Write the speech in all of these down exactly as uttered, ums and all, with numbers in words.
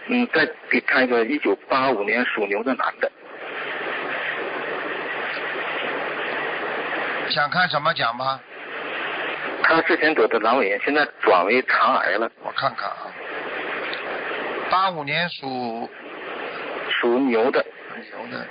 嗯，再给看一个一九八五年属牛的男的。 想看什么讲吗？ 他之前得的阑尾炎，现在转为肠癌了。 我看看啊，八五年属属牛的。 牛的。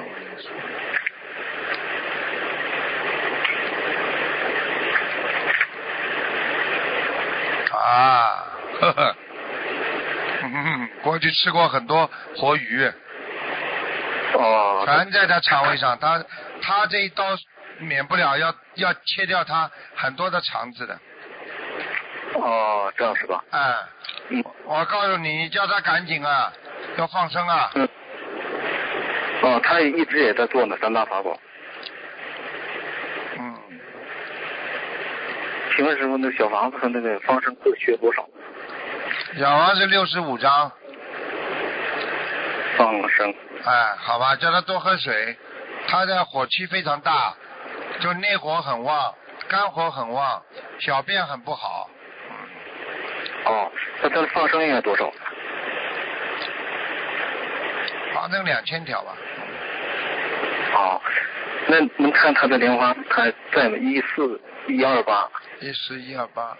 啊，呵呵，嗯，过去吃过很多活鱼。 哦。 全在他肠胃上，他他这一刀免不了要要切掉他很多的肠子的。 哦，这样是吧？ 哎， 嗯。 我告诉你，你叫他赶紧啊，要放生啊。 嗯。哦，他也一直也在做呢，三大法宝。 嗯。 请问师傅，那小房子和那个放生各缺多少？ 小房子六十五张。 放生。 哎，好吧，叫他多喝水。他的火气非常大，就内火很旺，肝火很旺，小便很不好。 哦，那他的放生应该多少？ 放生两千条吧。 哦，那能看他的莲花还在吗？一四一二八。 一四一二八。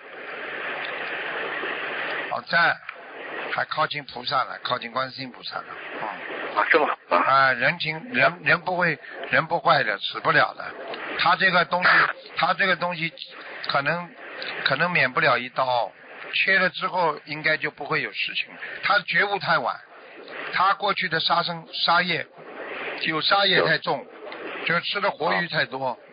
好在，还靠近菩萨了，靠近观世音菩萨了。嗯。 啊，这么好啊！ 啊，人情人人不会人不坏的，死不了的。他这个东西，他这个东西可能可能免不了一刀，切了之后应该就不会有事情。他觉悟太晚，他过去的杀生杀业有杀业太重，就吃的活鱼太多。